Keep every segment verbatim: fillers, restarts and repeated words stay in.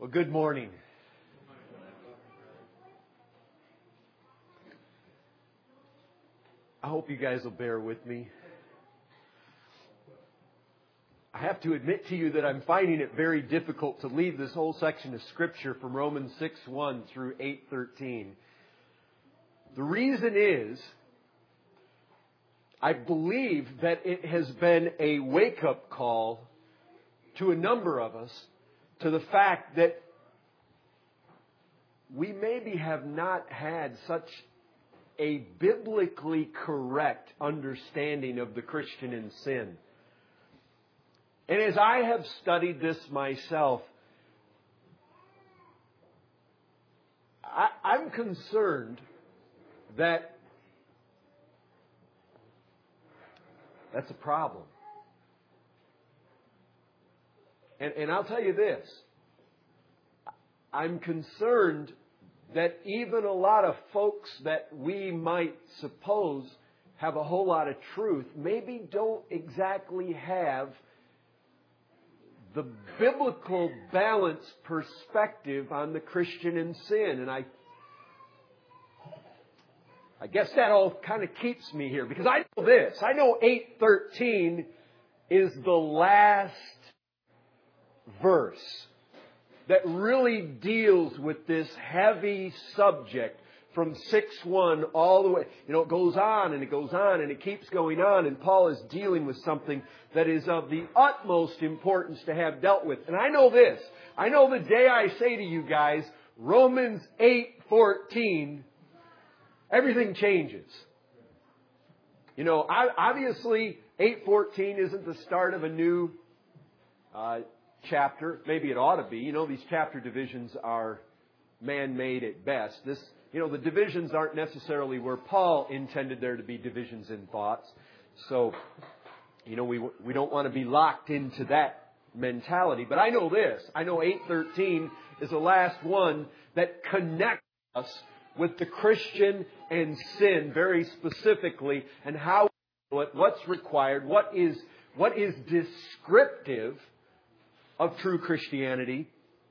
Well, good morning. I hope you guys will bear with me. I have to admit to you that I'm finding it very difficult to lead this whole section of Scripture from Romans six one through eight thirteen. The reason is, I believe that it has been a wake-up call to a number of us to the fact that we maybe have not had such a biblically correct understanding of the Christian in sin. And as I have studied this myself, I, I'm concerned that that's a problem. And, and I'll tell you this. I'm concerned that even a lot of folks that we might suppose have a whole lot of truth maybe don't exactly have the biblical balanced perspective on the Christian in sin. And I I guess that all kind of keeps me here, because I know this. I know eight thirteen is the last verse that really deals with this heavy subject from six one all the way. You know, it goes on and it goes on and it keeps going on, and Paul is dealing with something that is of the utmost importance to have dealt with. And I know this. I know the day I say to you guys, Romans eight fourteen, everything changes. You know, obviously eight fourteen isn't the start of a new uh, chapter. Maybe it ought to be. You know, these chapter divisions are man-made at best. This, you know, the divisions aren't necessarily where Paul intended there to be divisions in thoughts. So, you know, we we don't want to be locked into that mentality. But I know this. I know eight thirteen is the last one that connects us with the Christian and sin very specifically, and how, what's required, what is what is descriptive of true Christianity.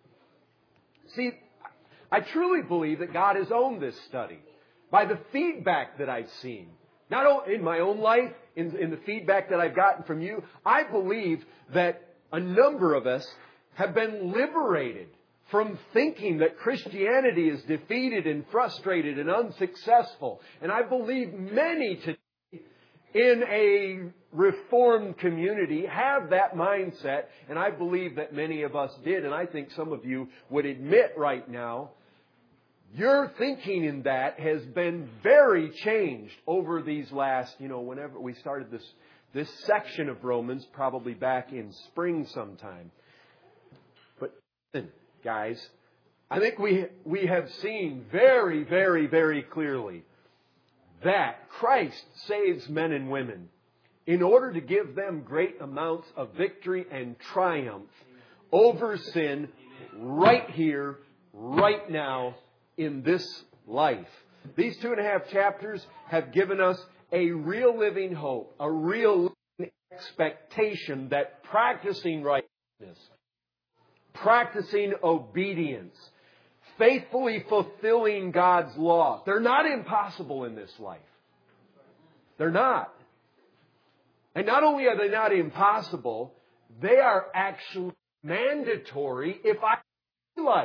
See, I truly believe that God has owned this study by the feedback that I've seen. Not only in my own life, in, in the feedback that I've gotten from you, I believe that a number of us have been liberated from thinking that Christianity is defeated and frustrated and unsuccessful. And I believe many today in a Reformed community have that mindset, and I believe that many of us did, and I think some of you would admit right now, your thinking in that has been very changed over these last, you know, whenever we started this, this section of Romans, probably back in spring sometime. But listen, guys, I think we we have seen very, very, very clearly that Christ saves men and women in order to give them great amounts of victory and triumph over sin right here, right now, in this life. These two and a half chapters have given us a real living hope, a real living expectation that practicing righteousness, practicing obedience, faithfully fulfilling God's law, they're not impossible in this life. They're not. And not only are they not impossible, they are actually mandatory if I life.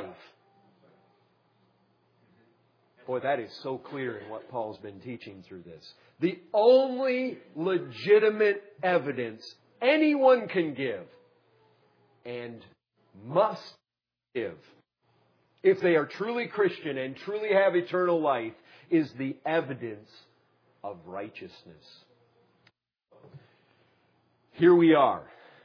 Boy, that is so clear in what Paul's been teaching through this. The only legitimate evidence anyone can give and must give, if they are truly Christian and truly have eternal life, is the evidence of righteousness. Here we are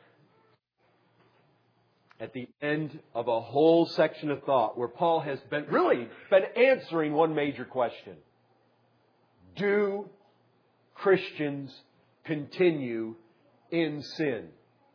at the end of a whole section of thought where Paul has been really been answering one major question. Do Christians continue in sin?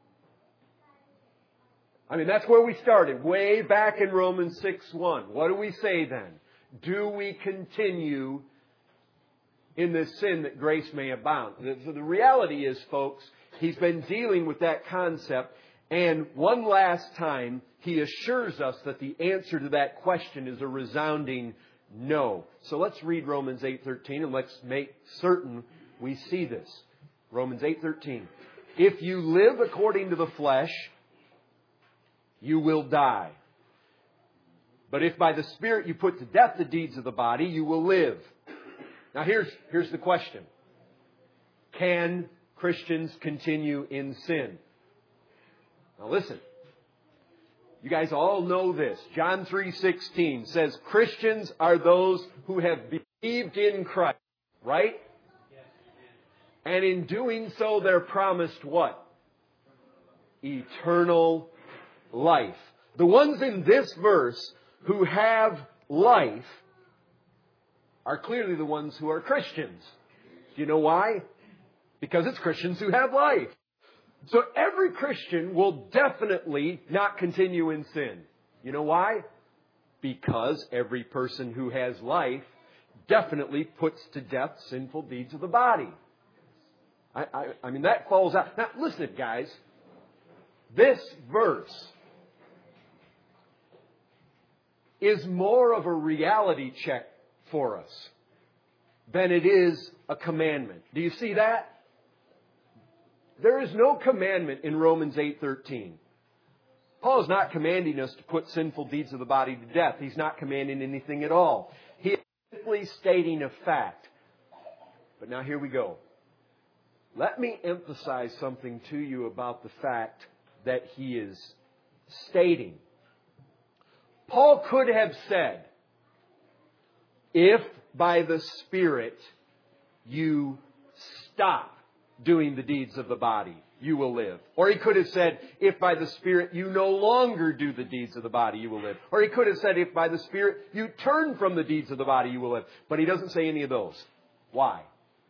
I mean, that's where we started, way back in Romans six one. What do we say then? Do we continue in this sin that grace may abound? So the reality is, folks, he's been dealing with that concept, And one last time, he assures us that the answer to that question is a resounding no. So let's read Romans eight thirteen and let's make certain we see this. Romans eight thirteen. If you live according to the flesh, you will die. But if by the Spirit you put to death the deeds of the body, you will live. Now here's, here's the question. Can Christians continue in sin? Now listen. You guys all know this. John three sixteen says Christians are those who have believed in Christ. Right? And in doing so, they're promised what? Eternal life. The ones in this verse who have life are clearly the ones who are Christians. Do you know why? Because it's Christians who have life. So every Christian will definitely not continue in sin. You know why? Because every person who has life definitely puts to death sinful deeds of the body. I, I, I mean, that falls out. Now, listen, guys. This verse is more of a reality check for us than it is a commandment. Do you see that? There is no commandment in Romans eight thirteen. Paul is not commanding us to put sinful deeds of the body to death. He's not commanding anything at all. He is simply stating a fact. But now here we go. Let me emphasize something to you about the fact that he is stating. Paul could have said, if by the Spirit you stop doing the deeds of the body, you will live. Or he could have said, if by the Spirit you no longer do the deeds of the body, you will live. Or he could have said, if by the Spirit you turn from the deeds of the body, you will live. But he doesn't say any of those. Why?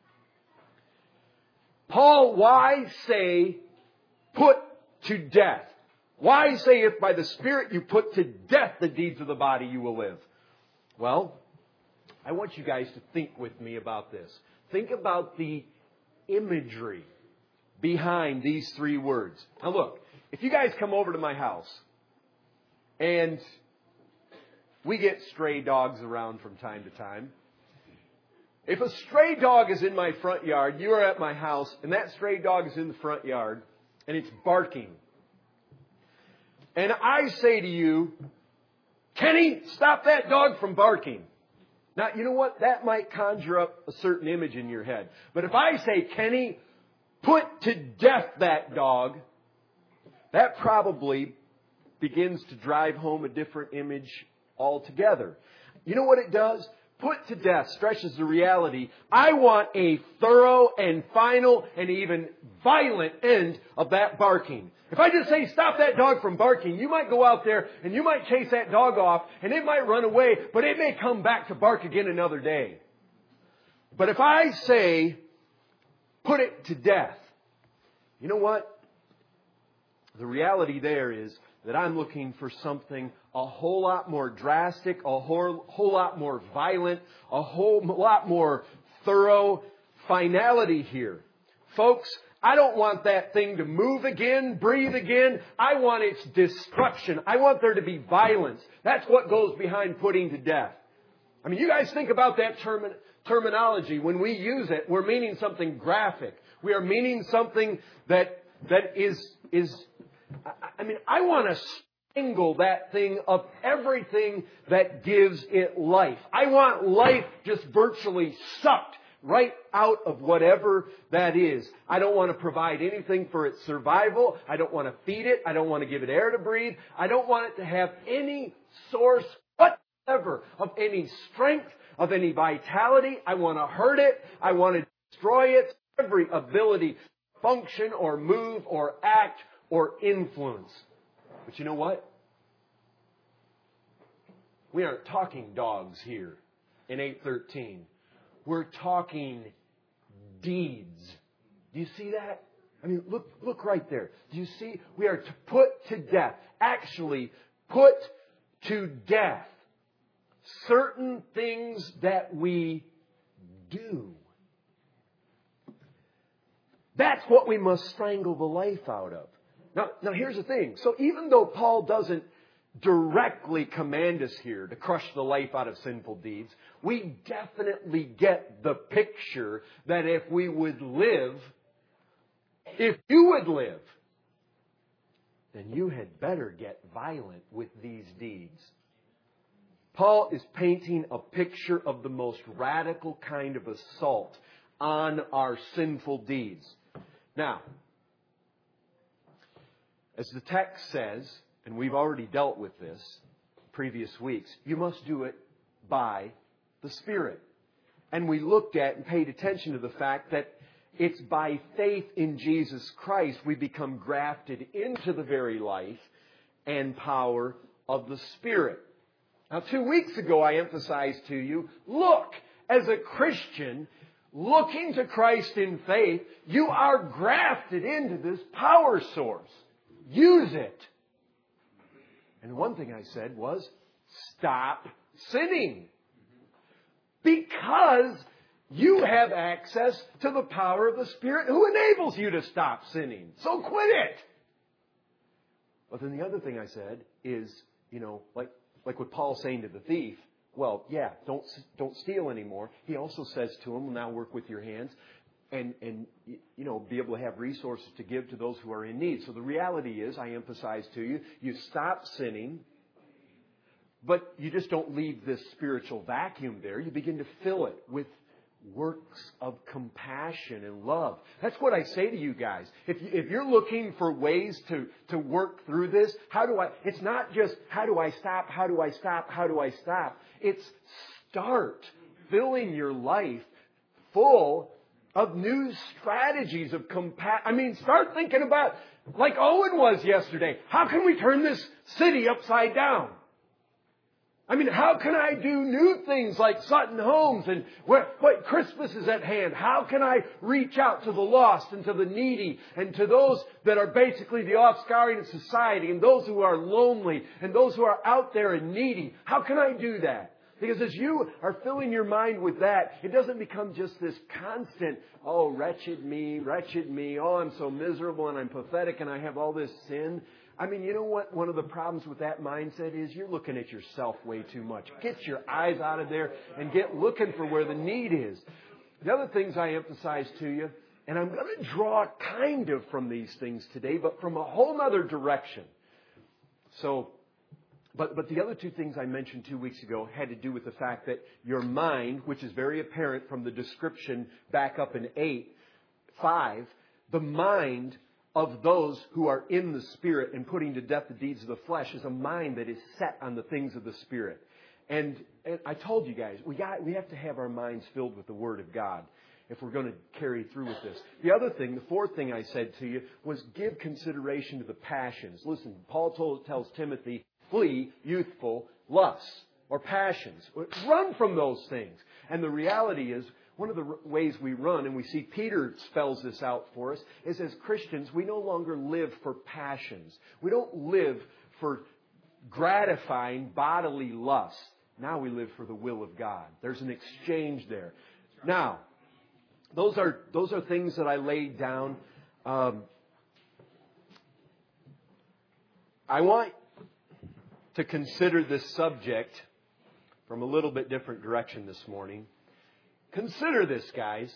Paul, why say put to death? Why say if by the Spirit you put to death the deeds of the body, you will live? Well, I want you guys to think with me about this. Think about the imagery behind these three words. Now look, if you guys come over to my house and we get stray dogs around from time to time. If a stray dog is in my front yard, you are at my house, and that stray dog is in the front yard, and it's barking. And I say to you, Kenny, stop that dog from barking. Now, you know what? That might conjure up a certain image in your head. But if I say, Kenny, put to death that dog, that probably begins to drive home a different image altogether. You know what it does? Put to death stretches the reality. I want a thorough and final and even violent end of that barking. If I just say stop that dog from barking, you might go out there and you might chase that dog off and it might run away, but it may come back to bark again another day. But if I say put it to death, you know what? The reality there is that I'm looking for something a whole lot more drastic, a whole, whole lot more violent, a whole lot more thorough finality here. Folks, I don't want that thing to move again, breathe again. I want its destruction. I want there to be violence. That's what goes behind putting to death. I mean, you guys think about that term, terminology. When we use it, we're meaning something graphic. We are meaning something that that is is. I mean, I want to strangle that thing of everything that gives it life. I want life just virtually sucked right out of whatever that is. I don't want to provide anything for its survival. I don't want to feed it. I don't want to give it air to breathe. I don't want it to have any source whatsoever of any strength, of any vitality. I want to hurt it. I want to destroy its every ability to function or move or act or influence. But you know what? We aren't talking dogs here in eight thirteen. We're talking deeds. Do you see that? I mean, look, look right there. Do you see? We are to put to death, actually put to death certain things that we do. That's what we must strangle the life out of. Now, now here's the thing. So even though Paul doesn't directly command us here to crush the life out of sinful deeds, we definitely get the picture that if we would live, if you would live, then you had better get violent with these deeds. Paul is painting a picture of the most radical kind of assault on our sinful deeds. Now, as the text says, and we've already dealt with this previous weeks, you must do it by the Spirit. And we looked at and paid attention to the fact that it's by faith in Jesus Christ we become grafted into the very life and power of the Spirit. Now, two weeks ago I emphasized to you, look, as a Christian, looking to Christ in faith, you are grafted into this power source. Use it. And one thing I said was, stop sinning. Because you have access to the power of the Spirit who enables you to stop sinning. So quit it. But then the other thing I said is, you know, like, like what Paul's saying to the thief, well, yeah, don't don't steal anymore. He also says to him, now work with your hands and, and, you know, be able to have resources to give to those who are in need. So the reality is, I emphasize to you, you stop sinning, but you just don't leave this spiritual vacuum there. You begin to fill it with works of compassion and love. That's what I say to you guys. If, you, if you're looking for ways to, to work through this, how do I, it's not just how do I stop, how do I stop, how do I stop. It's start filling your life full of new strategies of compassion. I mean, start thinking about, like Owen was yesterday, how can we turn this city upside down? I mean, how can I do new things like Sutton Homes and where, what Christmas is at hand? How can I reach out to the lost and to the needy and to those that are basically the offscouring of society and those who are lonely and those who are out there and needy? How can I do that? Because as you are filling your mind with that, it doesn't become just this constant, oh, wretched me, wretched me, oh, I'm so miserable and I'm pathetic and I have all this sin. I mean, you know what? One of the problems with that mindset is you're looking at yourself way too much. Get your eyes out of there and get looking for where the need is. The other things I emphasize to you, and I'm going to draw kind of from these things today, but from a whole other direction. So, but, but the other two things I mentioned two weeks ago had to do with the fact that your mind, which is very apparent from the description back up in eight, five, the mind of those who are in the Spirit and putting to death the deeds of the flesh is a mind that is set on the things of the Spirit. And, and I told you guys, we got we have to have our minds filled with the Word of God if we're going to carry through with this. The other thing, the fourth thing I said to you, was give consideration to the passions. Listen, Paul told, tells Timothy, flee youthful lusts or passions. Run from those things. And the reality is, one of the ways we run, and we see Peter spells this out for us, is as Christians, we no longer live for passions. We don't live for gratifying bodily lust. Now we live for the will of God. There's an exchange there. Now, those are those are things that I laid down. Um, I want to consider this subject from a little bit different direction this morning. Consider this, guys.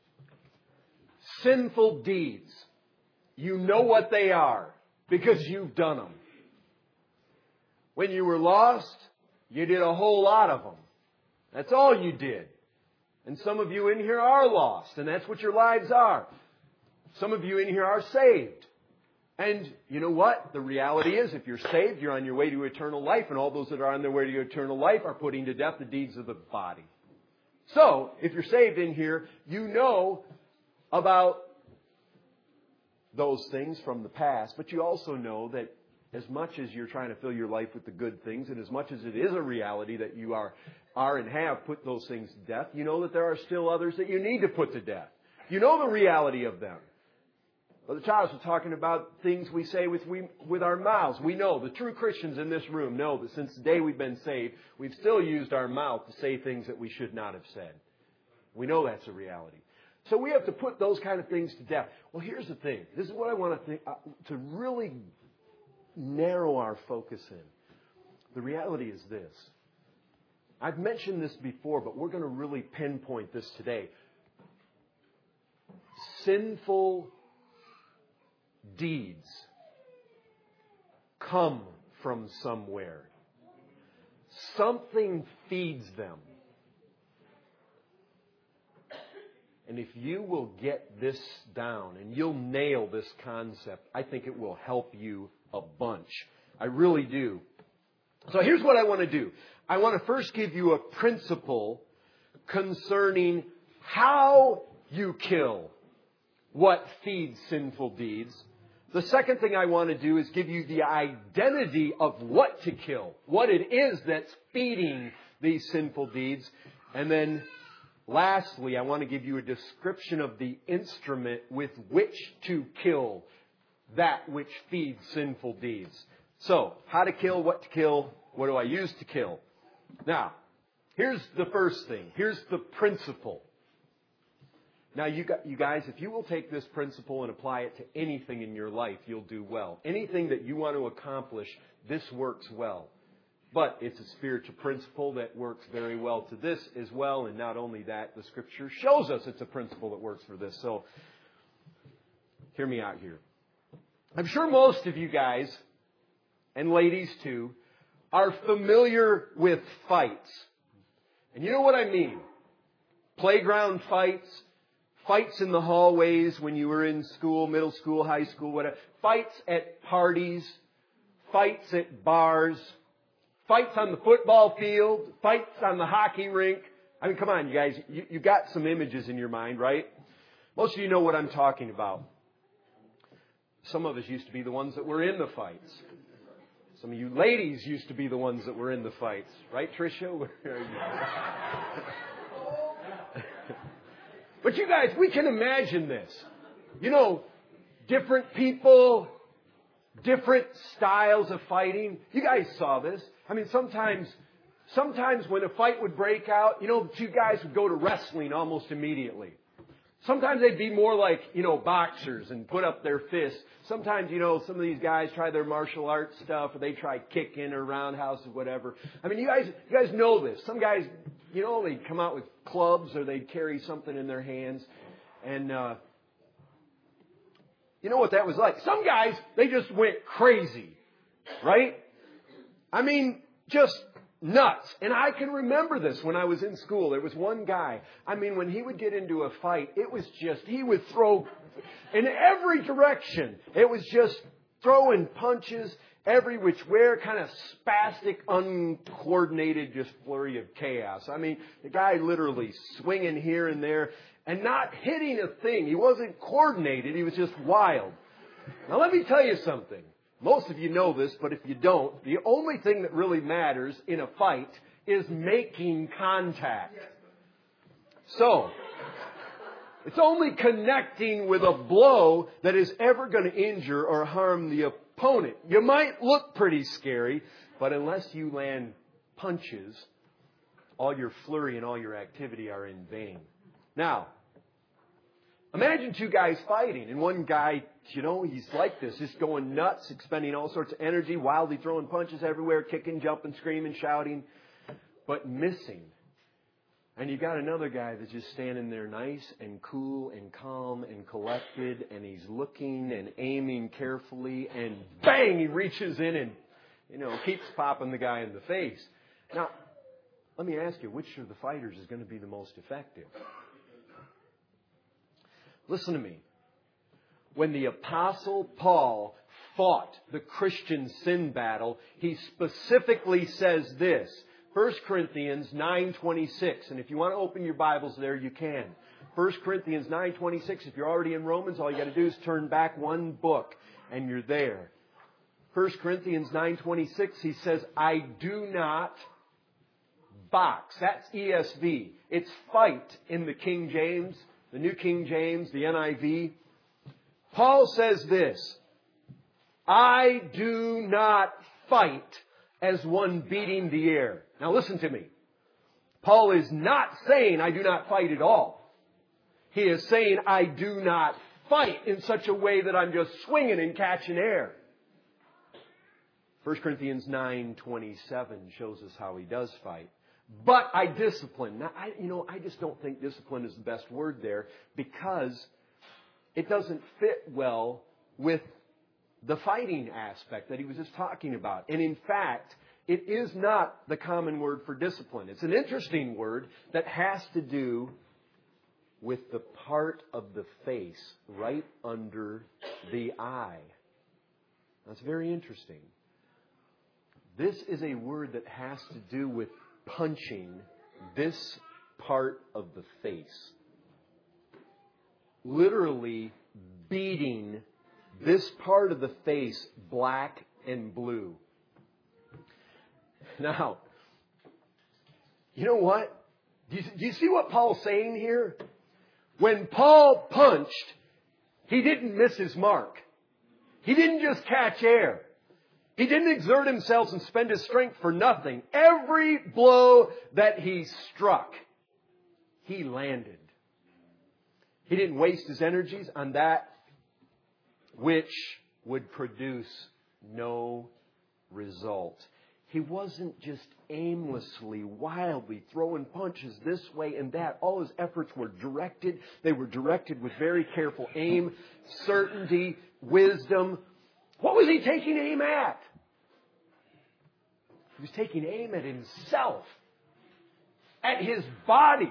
Sinful deeds. You know what they are because you've done them. When you were lost, you did a whole lot of them. That's all you did. And some of you in here are lost, and that's what your lives are. Some of you in here are saved. And you know what? The reality is, if you're saved, you're on your way to eternal life, and all those that are on their way to eternal life are putting to death the deeds of the body. So, if you're saved in here, you know about those things from the past, but you also know that as much as you're trying to fill your life with the good things, and as much as it is a reality that you are, are and have put those things to death, you know that there are still others that you need to put to death. You know the reality of them. Brother Charles was talking about things we say with we, with our mouths. We know, the true Christians in this room know that since the day we've been saved, we've still used our mouth to say things that we should not have said. We know that's a reality. So we have to put those kind of things to death. Well, here's the thing. This is what I want to think, uh, to really narrow our focus in. The reality is this. I've mentioned this before, but we're going to really pinpoint this today. Sinful deeds come from somewhere. Something feeds them. And if you will get this down and you'll nail this concept, I think it will help you a bunch. I really do. So here's what I want to do. I want to first give you a principle concerning how you kill what feeds sinful deeds. The second thing I want to do is give you the identity of what to kill, what it is that's feeding these sinful deeds. And then lastly, I want to give you a description of the instrument with which to kill that which feeds sinful deeds. So, how to kill, what to kill, what do I use to kill? Now, here's the first thing. Here's the principle. Now, you guys, if you will take this principle and apply it to anything in your life, you'll do well. Anything that you want to accomplish, this works well. But it's a spiritual principle that works very well to this as well. And not only that, the Scripture shows us it's a principle that works for this. So, hear me out here. I'm sure most of you guys, and ladies too, are familiar with fights. And you know what I mean. Playground fights, fights in the hallways when you were in school, middle school, high school, whatever. Fights at parties, fights at bars, fights on the football field, fights on the hockey rink. I mean, come on, you guys. You, you got some images in your mind, right? Most of you know what I'm talking about. Some of us used to be the ones that were in the fights. Some of you ladies used to be the ones that were in the fights. Right, Tricia? But you guys, we can imagine this. You know, different people, different styles of fighting. You guys saw this. I mean, sometimes, sometimes when a fight would break out, you know, the two guys would go to wrestling almost immediately. Sometimes they'd be more like, you know, boxers and put up their fists. Sometimes, you know, some of these guys try their martial arts stuff or they try kicking or roundhouse or whatever. I mean, you guys, you guys know this. Some guys, you know, they'd come out with clubs or they'd carry something in their hands. And, uh, you know what that was like? Some guys, they just went crazy, right? I mean, just nuts. And I can remember this when I was in school. There was one guy, I mean, when he would get into a fight, it was just, he would throw in every direction. It was just throwing punches every which way, kind of spastic, uncoordinated, just flurry of chaos. I mean, the guy literally swinging here and there and not hitting a thing. He wasn't coordinated. He was just wild. Now, let me tell you something. Most of you know this, but if you don't, the only thing that really matters in a fight is making contact. So, it's only connecting with a blow that is ever going to injure or harm the opponent. You might look pretty scary, but unless you land punches, all your flurry and all your activity are in vain. Now, imagine two guys fighting, and one guy, you know, he's like this, just going nuts, expending all sorts of energy, wildly throwing punches everywhere, kicking, jumping, screaming, shouting, but missing. And you got another guy that's just standing there nice and cool and calm and collected, and he's looking and aiming carefully, and bang, he reaches in and, you know, keeps popping the guy in the face. Now, let me ask you, which of the fighters is going to be the most effective? Listen to me. When the Apostle Paul fought the Christian sin battle, he specifically says this. First Corinthians nine twenty-six. And if you want to open your Bibles there, you can. First Corinthians nine twenty-six. If you're already in Romans, all you got to do is turn back one book and you're there. First Corinthians nine twenty-six, he says, I do not box. That's E S V. It's fight in the King James, the New King James, the N I V. Paul says this, I do not fight as one beating the air. Now listen to me. Paul is not saying I do not fight at all. He is saying, I do not fight in such a way that I'm just swinging and catching air. First Corinthians nine twenty-seven shows us how he does fight. But I discipline. Now, I, you know, I just don't think discipline is the best word there because it doesn't fit well with the fighting aspect that he was just talking about. And in fact, it is not the common word for discipline. It's an interesting word that has to do with the part of the face right under the eye. That's very interesting. This is a word that has to do with punching this part of the face. Literally beating this part of the face black and blue. Now, you know what? Do you, do you see what Paul's saying here? When Paul punched, he didn't miss his mark. He didn't just catch air. He didn't exert himself and spend his strength for nothing. Every blow that he struck, he landed. He didn't waste his energies on that which would produce no result. He wasn't just aimlessly, wildly throwing punches this way and that. All his efforts were directed. They were directed with very careful aim, certainty, wisdom. What was he taking aim at? He was taking aim at himself, at his body.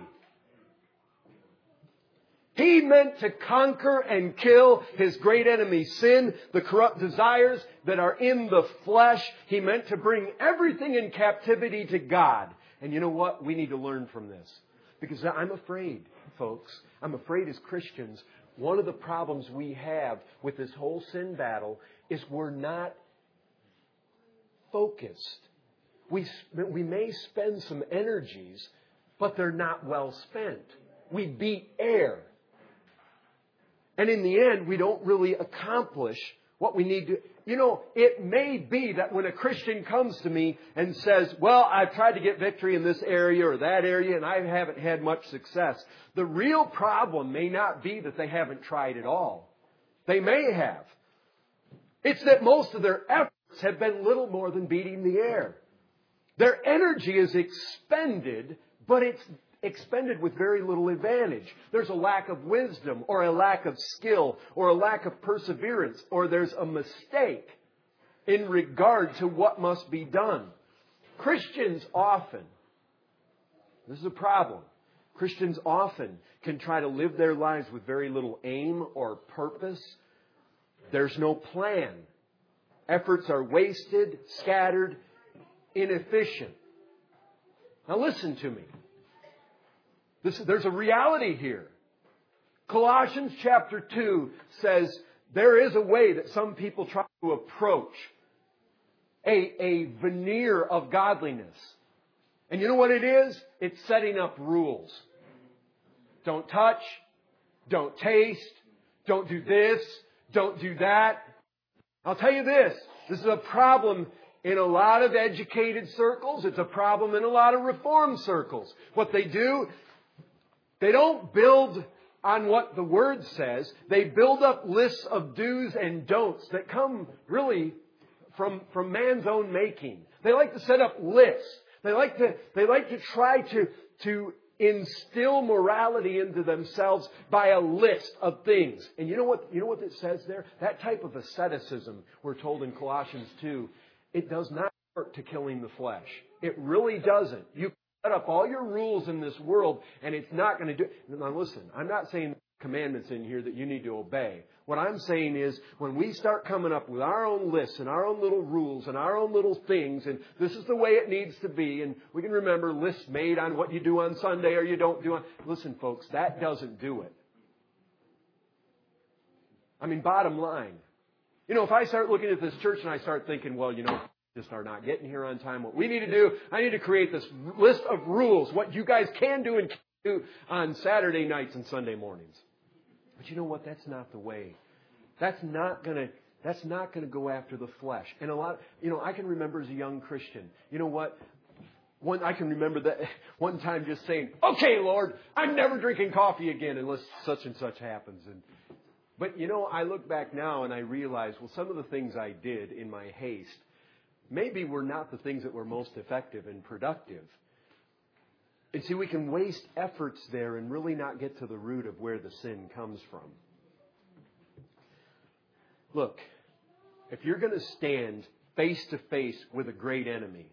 He meant to conquer and kill his great enemy, sin, the corrupt desires that are in the flesh. He meant to bring everything in captivity to God. And you know what? We need to learn from this. Because I'm afraid, folks, I'm afraid as Christians, one of the problems we have with this whole sin battle is we're not focused. We, we may spend some energies, but they're not well spent. We beat air. And in the end, we don't really accomplish what we need to. You know, it may be that when a Christian comes to me and says, well, I've tried to get victory in this area or that area and I haven't had much success. The real problem may not be that they haven't tried at all. They may have. It's that most of their efforts have been little more than beating the air. Their energy is expended, but it's expended with very little advantage. There's a lack of wisdom or a lack of skill or a lack of perseverance or there's a mistake in regard to what must be done. Christians often, this is a problem, Christians often can try to live their lives with very little aim or purpose. There's no plan. Efforts are wasted, scattered, inefficient. Now listen to me. This, there's a reality here. Colossians chapter two says there is a way that some people try to approach a, a veneer of godliness. And you know what it is? It's setting up rules. Don't touch. Don't taste. Don't do this. Don't do that. I'll tell you this. This is a problem in a lot of educated circles. It's a problem in a lot of reform circles. What they do, they don't build on what the Word says. They build up lists of do's and don'ts that come really from, from man's own making. They like to set up lists. They like to, they like to try to, to instill morality into themselves by a list of things. And you know what, you know what it says there? That type of asceticism, we're told in Colossians two, it does not work to killing the flesh. It really doesn't. You set up all your rules in this world, and it's not going to do. Now listen, I'm not saying commandments in here that you need to obey. What I'm saying is when we start coming up with our own lists and our own little rules and our own little things, and this is the way it needs to be, and we can remember lists made on what you do on Sunday or you don't do on. Listen, folks, that doesn't do it. I mean, bottom line. You know, if I start looking at this church and I start thinking, well, you know, just are not getting here on time. What we need to do, I need to create this list of rules, what you guys can do and can't do on Saturday nights and Sunday mornings. But you know what? That's not the way. That's not going to, that's not going to go after the flesh. And a lot, you know, I can remember as a young Christian, you know what? one, I can remember that one time just saying, okay, Lord, I'm never drinking coffee again unless such and such happens. And But, you know, I look back now and I realize, well, some of the things I did in my haste maybe were not the things that were most effective and productive. And see, we can waste efforts there and really not get to the root of where the sin comes from. Look, if you're going to stand face to face with a great enemy,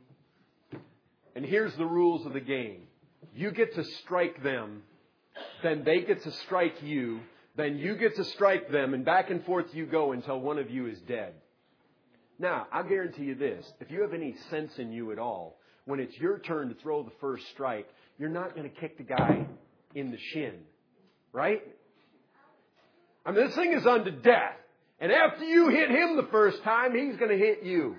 and here's the rules of the game. You get to strike them, then they get to strike you, then you get to strike them, and back and forth you go until one of you is dead. Now, I'll guarantee you this. If you have any sense in you at all, when it's your turn to throw the first strike, you're not going to kick the guy in the shin. Right? I mean, this thing is unto death. And after you hit him the first time, he's going to hit you.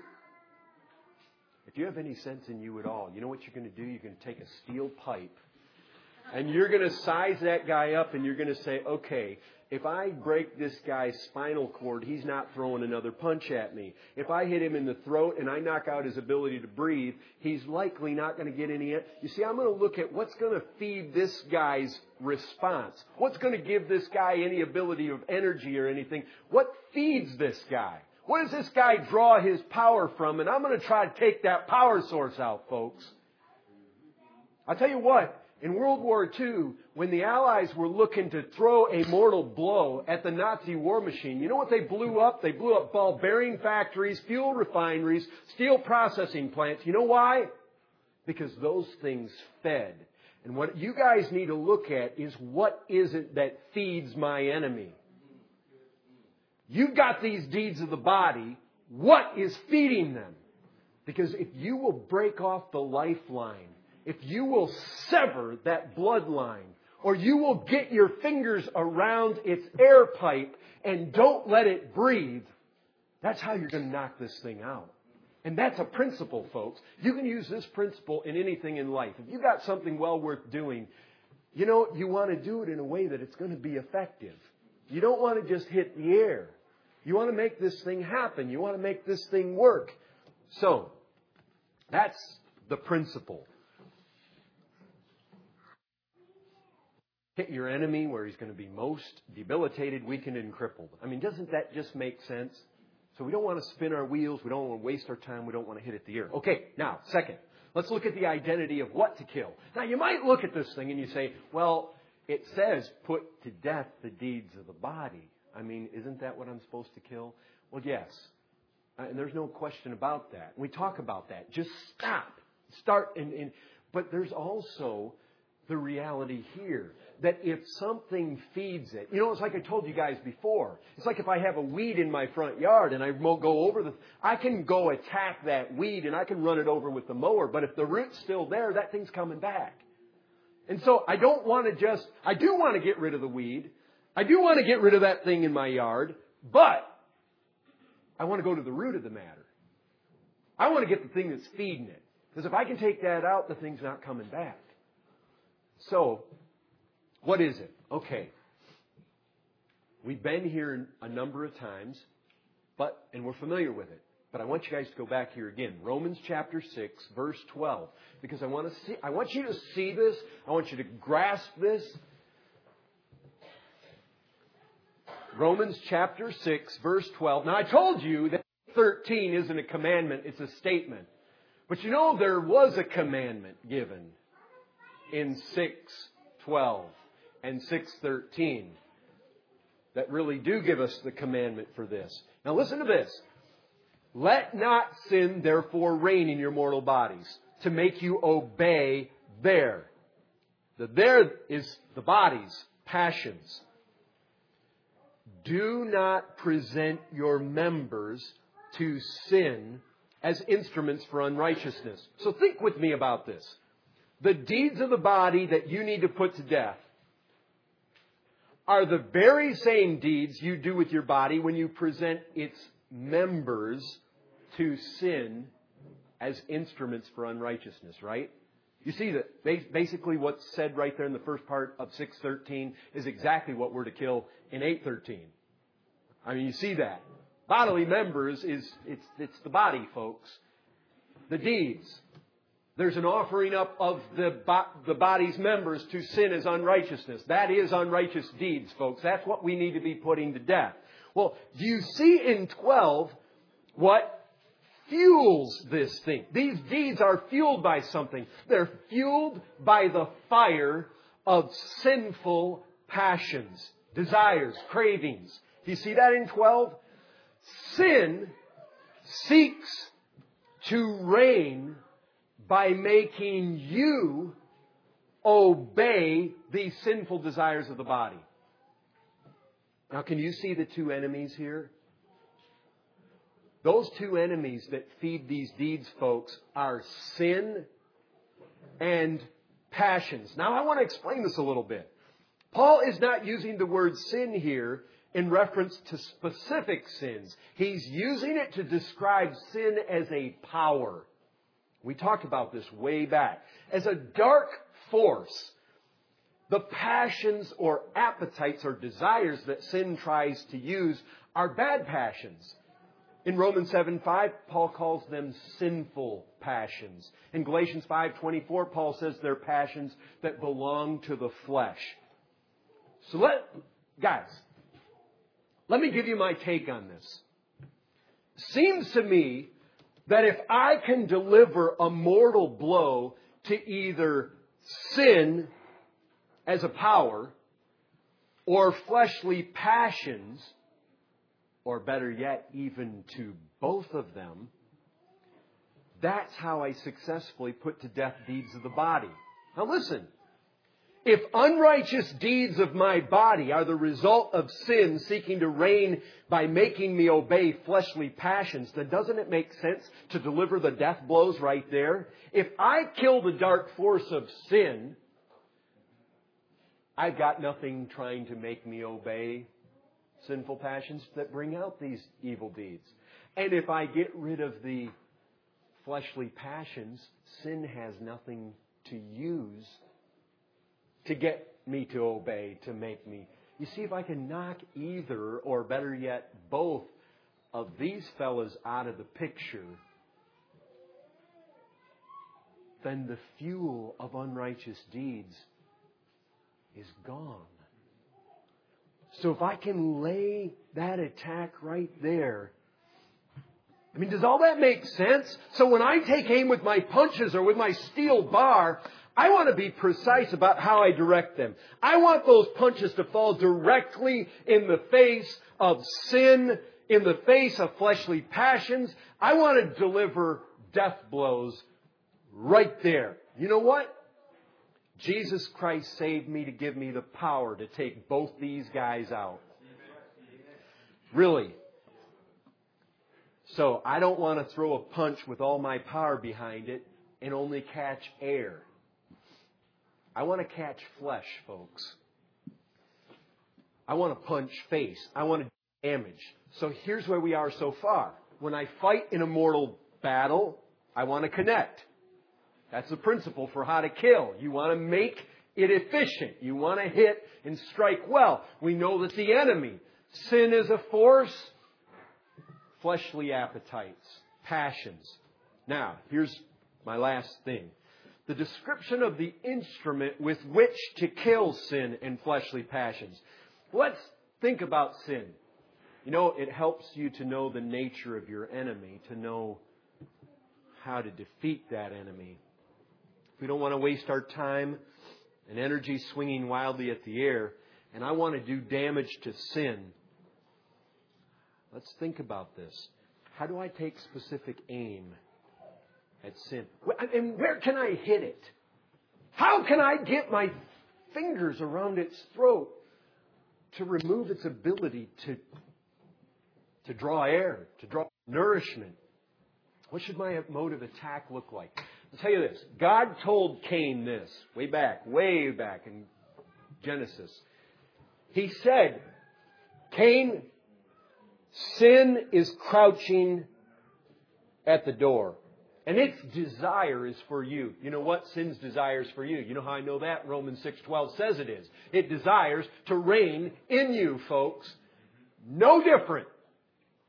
If you have any sense in you at all, you know what you're going to do? You're going to take a steel pipe and you're going to size that guy up and you're going to say, okay, if I break this guy's spinal cord, he's not throwing another punch at me. If I hit him in the throat and I knock out his ability to breathe, he's likely not going to get any. You see, I'm going to look at what's going to feed this guy's response. What's going to give this guy any ability of energy or anything? What feeds this guy? What does this guy draw his power from? And I'm going to try to take that power source out, folks. I'll tell you what, in World War Two, when the Allies were looking to throw a mortal blow at the Nazi war machine, you know what they blew up? They blew up ball bearing factories, fuel refineries, steel processing plants. You know why? Because those things fed. And what you guys need to look at is, what is it that feeds my enemy? You've got these deeds of the body. What is feeding them? Because if you will break off the lifeline, if you will sever that bloodline, or you will get your fingers around its air pipe and don't let it breathe, that's how you're going to knock this thing out. And that's a principle, folks. You can use this principle in anything in life. If you've got something well worth doing, you know, you want to do it in a way that it's going to be effective. You don't want to just hit the air. You want to make this thing happen. You want to make this thing work. So, that's the principle. Hit your enemy where he's going to be most debilitated, weakened, and crippled. I mean, doesn't that just make sense? So we don't want to spin our wheels. We don't want to waste our time. We don't want to hit at the ear. Okay, now, second, let's look at the identity of what to kill. Now, you might look at this thing and you say, well, it says put to death the deeds of the body. I mean, isn't that what I'm supposed to kill? Well, yes. Uh, and there's no question about that. We talk about that. Just stop. Start. In, in, but there's also the reality here that if something feeds it, you know, it's like I told you guys before. It's like if I have a weed in my front yard and I go over the, I can go attack that weed and I can run it over with the mower. But if the root's still there, that thing's coming back. And so I don't want to just, I do want to get rid of the weed. I do want to get rid of that thing in my yard, but I want to go to the root of the matter. I want to get the thing that's feeding it. Because if I can take that out, the thing's not coming back. So, what is it? Okay. We've been here a number of times, but and we're familiar with it. But I want you guys to go back here again. Romans chapter six, verse twelve. Because I want to see I want you to see this. I want you to grasp this. Romans chapter six, verse twelve. Now, I told you that thirteen isn't a commandment, it's a statement. But you know, there was a commandment given in six twelve and six thirteen that really do give us the commandment for this. Now, listen to this. Let not sin, therefore, reign in your mortal bodies to make you obey their. The there is the body's passions. Do not present your members to sin as instruments for unrighteousness. So think with me about this. The deeds of the body that you need to put to death are the very same deeds you do with your body when you present its members to sin as instruments for unrighteousness, right? You see that basically what's said right there in the first part of six thirteen is exactly what we're to kill in eight thirteen. I mean, you see that. Bodily members is, it's, it's the body, folks. The deeds. there's an offering up of the, bo- the body's members to sin as unrighteousness. That is unrighteous deeds, folks. That's what we need to be putting to death. Well, do you see in twelve what fuels this thing? These deeds are fueled by something. They're fueled by the fire of sinful passions, desires, cravings. Do you see that in twelve? Sin seeks to reign by making you obey these sinful desires of the body. Now, can you see the two enemies here? Those two enemies that feed these deeds, folks, are sin and passions. Now, I want to explain this a little bit. Paul is not using the word sin here in reference to specific sins. He's using it to describe sin as a power. We talked about this way back. As a dark force, the passions or appetites or desires that sin tries to use are bad passions. In Romans seven five, Paul calls them sinful passions. In Galatians five twenty-four, Paul says they're passions that belong to the flesh. So let, guys, let me give you my take on this. Seems to me that if I can deliver a mortal blow to either sin as a power or fleshly passions, or better yet, even to both of them, that's how I successfully put to death deeds of the body. Now listen. If unrighteous deeds of my body are the result of sin seeking to reign by making me obey fleshly passions, then doesn't it make sense to deliver the death blows right there? If I kill the dark force of sin, I've got nothing trying to make me obey sinful passions that bring out these evil deeds. And if I get rid of the fleshly passions, sin has nothing to use to get me to obey, to make me. You see, if I can knock either, or better yet, both of these fellas out of the picture, then the fuel of unrighteous deeds is gone. So if I can lay that attack right there, I mean, does all that make sense? So when I take aim with my punches or with my steel bar, I want to be precise about how I direct them. I want those punches to fall directly in the face of sin, in the face of fleshly passions. I want to deliver death blows right there. You know what? Jesus Christ saved me to give me the power to take both these guys out. Really. So I don't want to throw a punch with all my power behind it and only catch air. I want to catch flesh, folks. I want to punch face. I want to do damage. So here's where we are so far. When I fight in a mortal battle, I want to connect. That's the principle for how to kill. You want to make it efficient. You want to hit and strike well. We know that the enemy, sin is a force, fleshly appetites, passions. Now, here's my last thing. The description of the instrument with which to kill sin and fleshly passions. Let's think about sin. You know, it helps you to know the nature of your enemy, to know how to defeat that enemy. We don't want to waste our time and energy swinging wildly at the air, and I want to do damage to sin. Let's think about this. How do I take specific aim at sin? And where can I hit it? How can I get my fingers around its throat to remove its ability to, to draw air, to draw nourishment? What should my mode of attack look like? I'll tell you this. God told Cain this way back, way back in Genesis. He said, Cain, sin is crouching at the door. And its desire is for you. You know what? Sin's desire is for you. You know how I know that? Romans six twelve says it is. It desires to reign in you, folks. No different.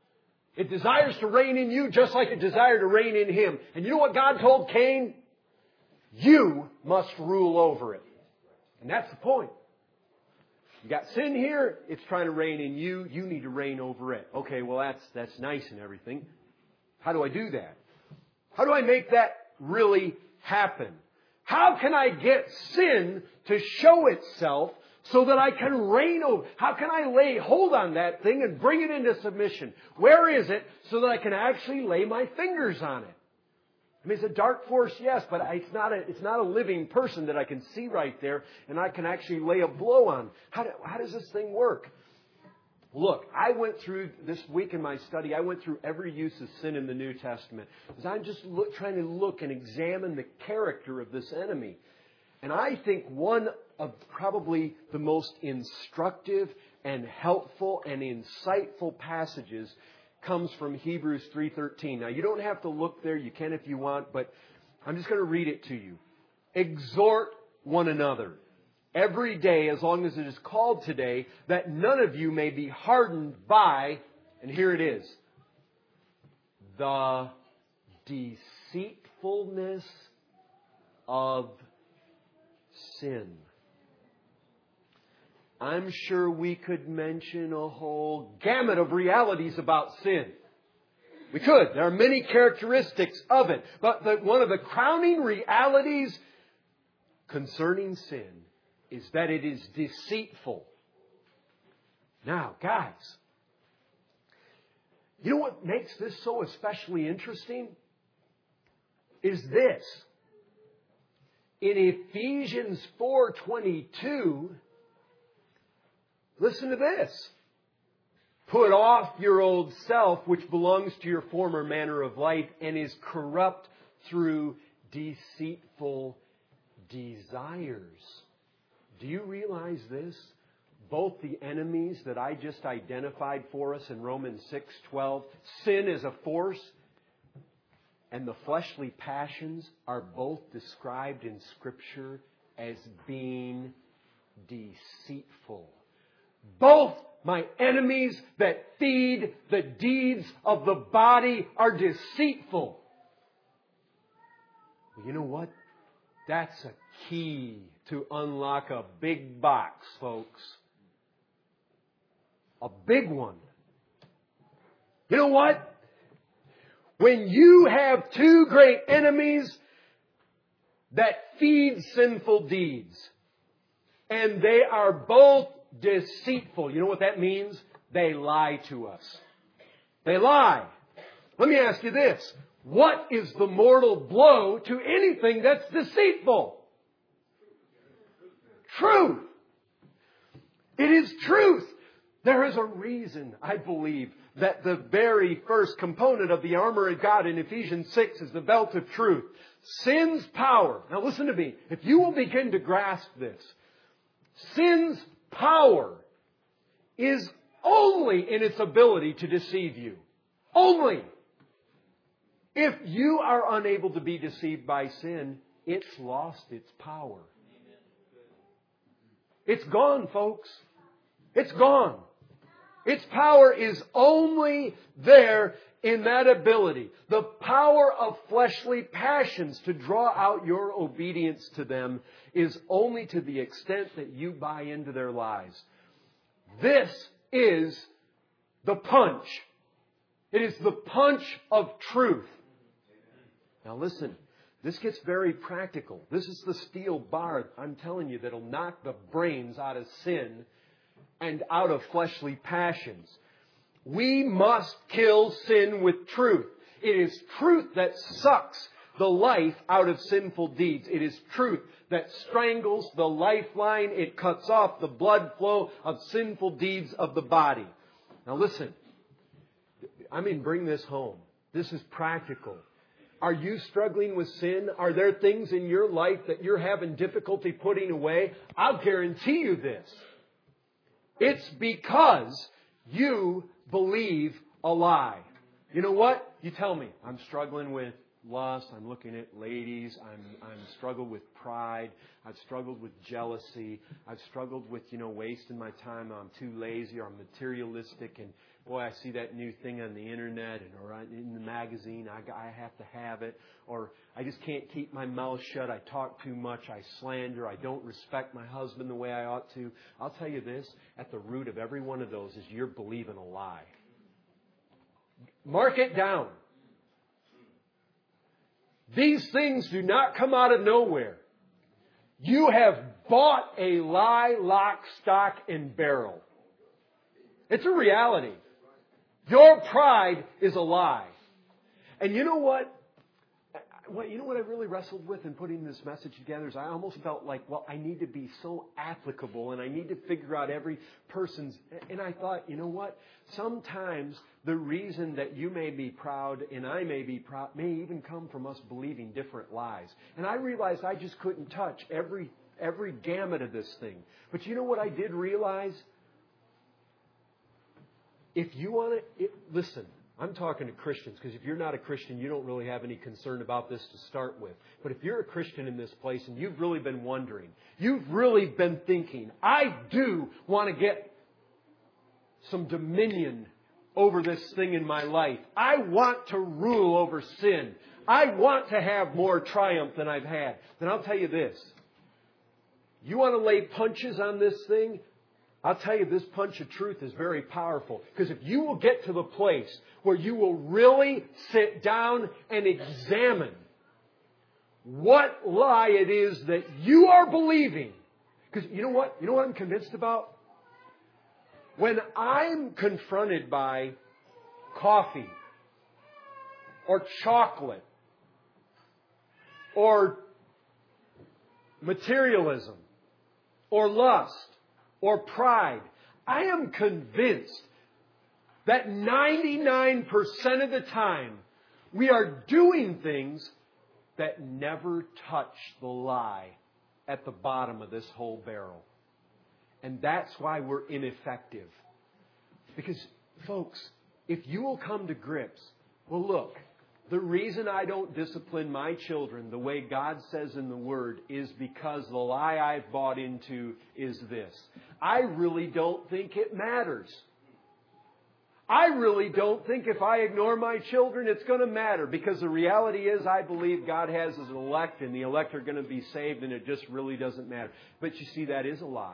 It desires to reign in you just like it desired to reign in him. And you know what God told Cain? You must rule over it. And that's the point. You got sin here, it's trying to reign in you, you need to reign over it. Okay, well that's that's nice and everything. How do I do that? How do I make that really happen? How can I get sin to show itself so that I can reign over? How can I lay hold on that thing and bring it into submission? Where is it so that I can actually lay my fingers on it? I mean, it's a dark force, yes, but it's not a, it's not a living person that I can see right there and I can actually lay a blow on. How, do, how does this thing work? Look, I went through this week in my study, I went through every use of sin in the New Testament. Because I'm just look, trying to look and examine the character of this enemy. And I think one of probably the most instructive and helpful and insightful passages comes from Hebrews three thirteen. Now, you don't have to look there. You can if you want, but I'm just going to read it to you. Exhort one another every day, as long as it is called today, that none of you may be hardened by, and here it is, the deceitfulness of sin. I'm sure we could mention a whole gamut of realities about sin. We could. There are many characteristics of it. But the, one of the crowning realities concerning sin is that it is deceitful. Now, guys, you know what makes this so especially interesting? Is this. In Ephesians four twenty-two, listen to this. Put off your old self, which belongs to your former manner of life and is corrupt through deceitful desires. Do you realize this? Both the enemies that I just identified for us in Romans six twelve, sin is a force, and the fleshly passions are both described in Scripture as being deceitful. Both my enemies that feed the deeds of the body are deceitful. Well, you know what? That's a key to unlock a big box, folks. A big one. You know what? When you have two great enemies that feed sinful deeds, and they are both deceitful. You know what that means? They lie to us. They lie. Let me ask you this. What is the mortal blow to anything that's deceitful? Truth. It is truth. There is a reason, I believe, that the very first component of the armor of God in Ephesians six is the belt of truth. Sin's power. Now listen to me. If you will begin to grasp this, sin's power is only in its ability to deceive you. Only. If you are unable to be deceived by sin, it's lost its power. It's gone, folks. It's gone. Its power is only there in that ability. The power of fleshly passions to draw out your obedience to them is only to the extent that you buy into their lies. This is the punch. It is the punch of truth. Now listen, this gets very practical. This is the steel bar, I'm telling you, that'll knock the brains out of sin and out of fleshly passions. We must kill sin with truth. It is truth that sucks the life out of sinful deeds. It is truth that strangles the lifeline. It cuts off the blood flow of sinful deeds of the body. Now listen, I mean, bring this home. This is practical. Are you struggling with sin? Are there things in your life that you're having difficulty putting away? I'll guarantee you this. It's because you believe a lie. You know what? You tell me, I'm struggling with lust. I'm looking at ladies. I'm I'm struggled with pride. I've struggled with jealousy. I've struggled with, you know, wasting my time. I'm too lazy or I'm materialistic. And boy, I see that new thing on the internet and or in the magazine. I, I have to have it. Or I just can't keep my mouth shut. I talk too much. I slander. I don't respect my husband the way I ought to. I'll tell you this. At the root of every one of those is you're believing a lie. Mark it down. These things do not come out of nowhere. You have bought a lie, lock, stock, and barrel. It's a reality. Your pride is a lie. And you know what? Well, you know what I really wrestled with in putting this message together is I almost felt like, well, I need to be so applicable and I need to figure out every person's. And I thought, you know what? Sometimes the reason that you may be proud and I may be proud may even come from us believing different lies. And I realized I just couldn't touch every every gamut of this thing. But you know what I did realize? If you want to, listen. I'm talking to Christians because if you're not a Christian, you don't really have any concern about this to start with. But if you're a Christian in this place and you've really been wondering, you've really been thinking, I do want to get some dominion over this thing in my life. I want to rule over sin. I want to have more triumph than I've had. Then I'll tell you this. You want to lay punches on this thing? I'll tell you, this punch of truth is very powerful. Because if you will get to the place where you will really sit down and examine what lie it is that you are believing. Because you know what? You know what I'm convinced about? When I'm confronted by coffee or chocolate or materialism or lust, or pride, I am convinced that ninety-nine percent of the time we are doing things that never touch the lie at the bottom of this whole barrel. And that's why we're ineffective. Because, folks, if you will come to grips, well, look, the reason I don't discipline my children the way God says in the Word is because the lie I've bought into is this. I really don't think it matters. I really don't think if I ignore my children it's going to matter, because the reality is I believe God has His elect and the elect are going to be saved and it just really doesn't matter. But you see, that is a lie.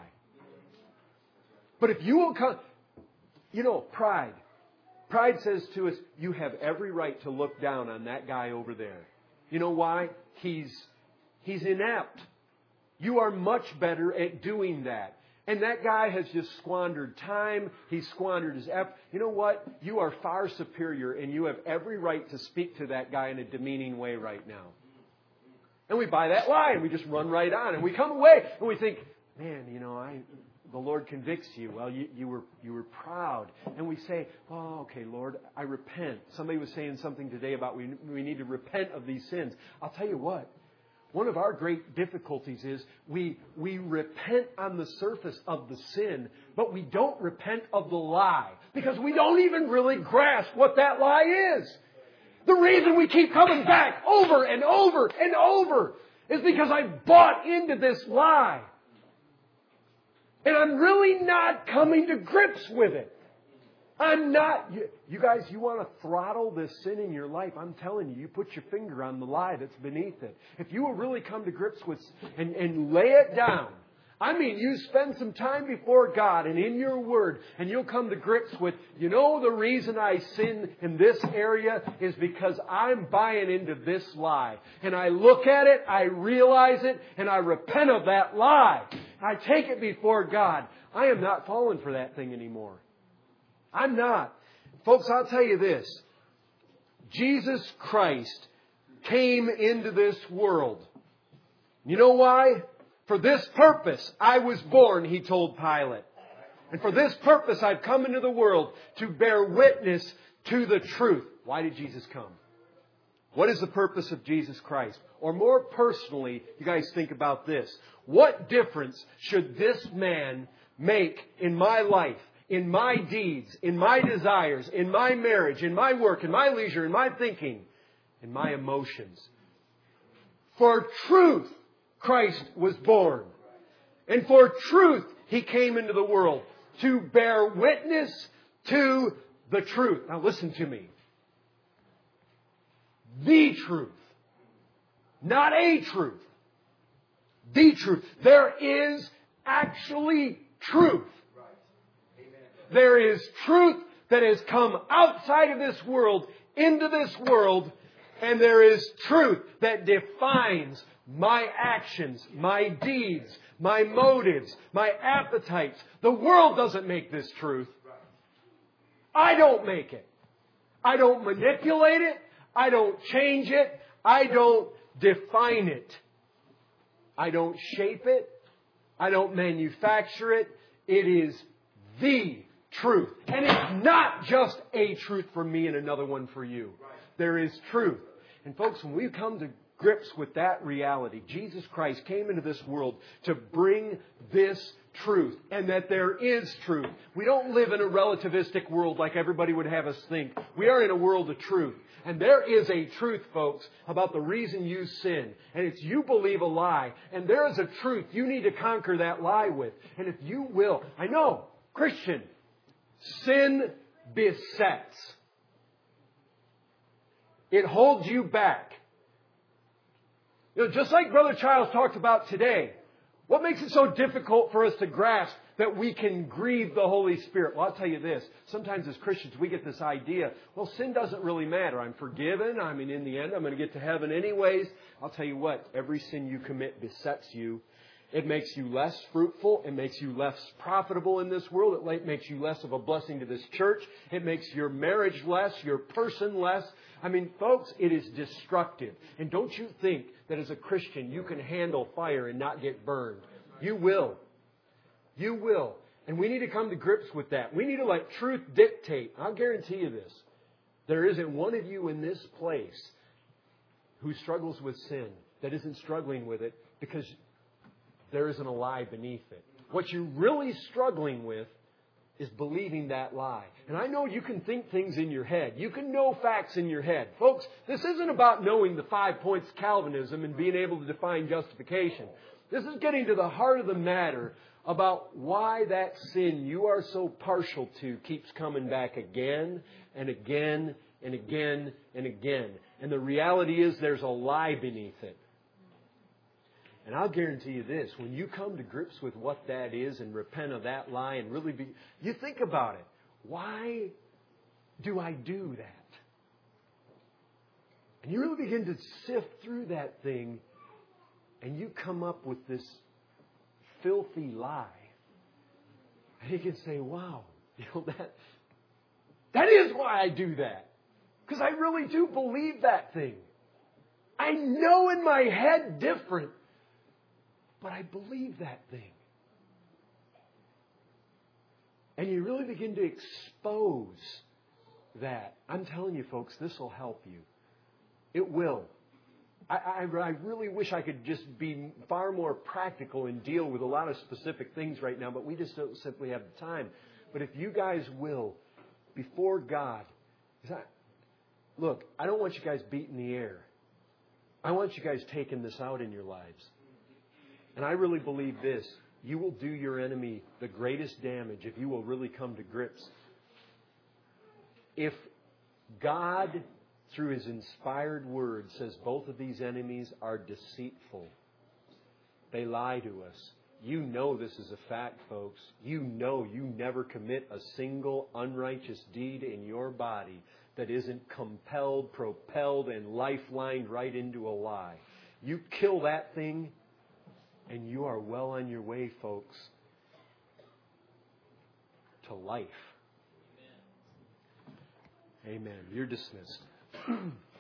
But if you will come, you know, pride. Pride says to us, you have every right to look down on that guy over there. You know why? He's, he's inept. You are much better at doing that. And that guy has just squandered time. He's squandered his effort. You know what? You are far superior and you have every right to speak to that guy in a demeaning way right now. And we buy that lie and we just run right on. And we come away and we think, man, you know, I... the Lord convicts you. Well, you, you were you were proud. And we say, oh, okay, Lord, I repent. Somebody was saying something today about we, we need to repent of these sins. I'll tell you what. One of our great difficulties is we we repent on the surface of the sin, but we don't repent of the lie because we don't even really grasp what that lie is. The reason we keep coming back over and over and over is because I bought into this lie. And I'm really not coming to grips with it. I'm not. You, you guys, you want to throttle this sin in your life? I'm telling you, you put your finger on the lie that's beneath it. If you will really come to grips with and, and lay it down, I mean, you spend some time before God and in your Word, and you'll come to grips with, you know, the reason I sin in this area is because I'm buying into this lie. And I look at it, I realize it, and I repent of that lie. I take it before God. I am not falling for that thing anymore. I'm not. Folks, I'll tell you this. Jesus Christ came into this world. You know why? For this purpose I was born, He told Pilate. And for this purpose I've come into the world, to bear witness to the truth. Why did Jesus come? What is the purpose of Jesus Christ? Or more personally, you guys think about this. What difference should this man make in my life, in my deeds, in my desires, in my marriage, in my work, in my leisure, in my thinking, in my emotions? For truth, Christ was born. And for truth, He came into the world to bear witness to the truth. Now listen to me. The truth. Not a truth. The truth. There is actually truth. There is truth that has come outside of this world into this world, and there is truth that defines my actions, my deeds, my motives, my appetites. The world doesn't make this truth. I don't make it. I don't manipulate it. I don't change it. I don't define it. I don't shape it. I don't manufacture it. It is the truth. And it's not just a truth for me and another one for you. There is truth. And folks, when we come to grips with that reality, Jesus Christ came into this world to bring this truth, and that there is truth. We don't live in a relativistic world like everybody would have us think. We are in a world of truth. And there is a truth, folks, about the reason you sin. And it's you believe a lie. And there is a truth you need to conquer that lie with. And if you will, I know, Christian, sin besets. It holds you back. You know, just like Brother Childs talked about today, what makes it so difficult for us to grasp that we can grieve the Holy Spirit? Well, I'll tell you this. Sometimes as Christians, we get this idea, well, sin doesn't really matter. I'm forgiven. I mean, in the end, I'm going to get to heaven anyways. I'll tell you what, every sin you commit besets you. It makes you less fruitful. It makes you less profitable in this world. It makes you less of a blessing to this church. It makes your marriage less, your person less. I mean, folks, it is destructive. And don't you think that as a Christian you can handle fire and not get burned? You will. You will. And we need to come to grips with that. We need to let truth dictate. I'll guarantee you this. There isn't one of you in this place who struggles with sin that isn't struggling with it because there isn't a lie beneath it. What you're really struggling with is believing that lie. And I know you can think things in your head. You can know facts in your head. Folks, this isn't about knowing the five points of Calvinism and being able to define justification. This is getting to the heart of the matter about why that sin you are so partial to keeps coming back again and again and again and again. And the reality is there's a lie beneath it. And I'll guarantee you this, when you come to grips with what that is and repent of that lie and really be, you think about it. Why do I do that? And you really begin to sift through that thing and you come up with this filthy lie. And you can say, wow, you know, that, that is why I do that. Because I really do believe that thing. I know in my head different. But I believe that thing. And you really begin to expose that. I'm telling you, folks, this will help you. It will. I, I, I really wish I could just be far more practical and deal with a lot of specific things right now, but we just don't simply have the time. But if you guys will, before God, look, I don't want you guys beating the air. I want you guys taking this out in your lives. And I really believe this. You will do your enemy the greatest damage if you will really come to grips. If God, through His inspired word, says both of these enemies are deceitful, they lie to us. You know this is a fact, folks. You know you never commit a single unrighteous deed in your body that isn't compelled, propelled, and lifelined right into a lie. You kill that thing, and you are well on your way, folks, to life. Amen. You're dismissed.